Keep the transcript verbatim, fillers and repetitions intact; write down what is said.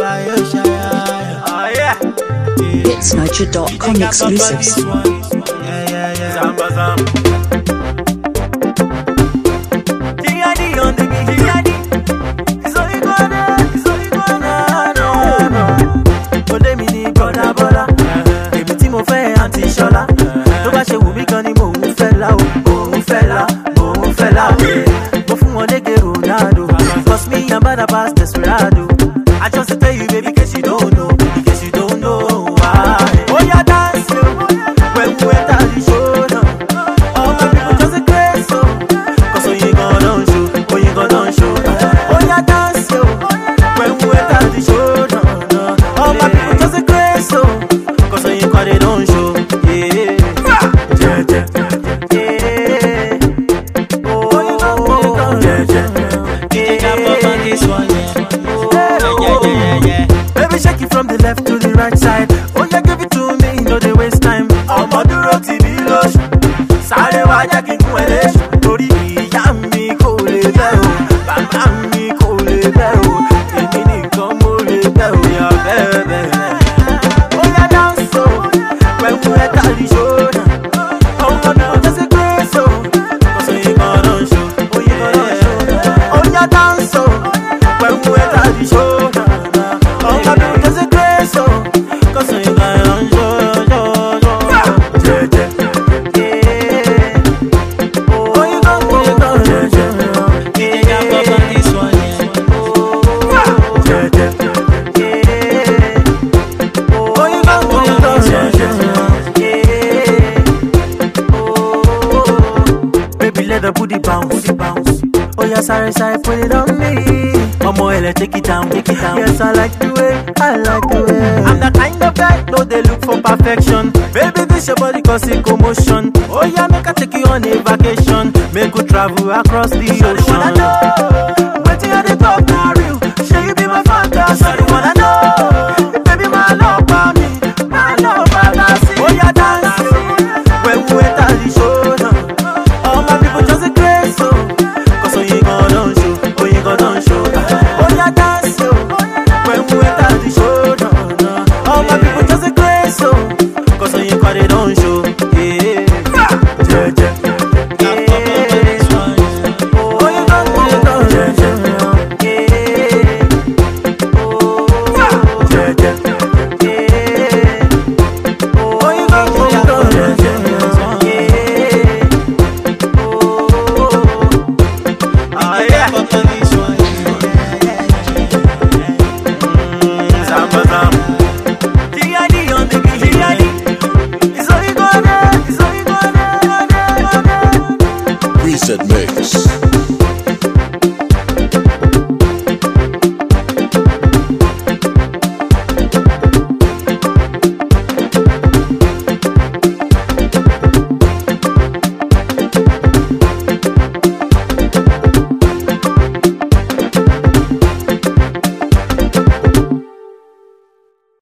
It's Niger dot com exclusives. Yeah, yeah, yeah. Zamba, zamba. Giadi on the beat, Giadi. It's all you gonna, it's all you gonna, no, no. Ode mi ni brother, brother. Èmi tí mo fẹ́ Aunty Shola. Tó bá ṣe wù mí gan ni mò ń fẹ́ la o, mò ń fẹ́ la, mò ń fẹ́ la. Mo fún wọn lége Ronaldo. Cause me I'm bad pass Desperado. I just tell you baby, in case you don't know, in case you don't know why. Oh yeah, dance yo, when we enter the show now. All my people just a crazy so, cause when you gonna show, when you gonna show. Oh yeah, dance yo, when we enter the show now. All my people just a crazy so, cause when you gonna don't show. Yeah, yeah, yeah, yeah. Oh, you gonna, yeah, yeah. D J jump up on this one, yeah. Baby, shake it from the left to the right side. Oh, yeah, give it to me, no they waste time. I'm on the road to the lush. Sorry, why you can't do it? Tori, yummy, cool, bell. Baba, me, cool, bell. Emini, come, ole, bell. Yeah, baby. Oh, yeah, dance so. When we at the show, oh, my God, that's a great so. Cause you gonna show, oh, you gonna show. Oh, yeah, dance so. When we at the show. The booty bounce, booty bounce. Oh yeah, sorry, sorry, put it on me. Mama, let take it down, take it down. Yes, I like the way, I like the way. I'm the kind of guy, no they look for perfection. Baby, this your body cause it commotion. Oh yeah, make I take you on a vacation. Make you travel across the ocean.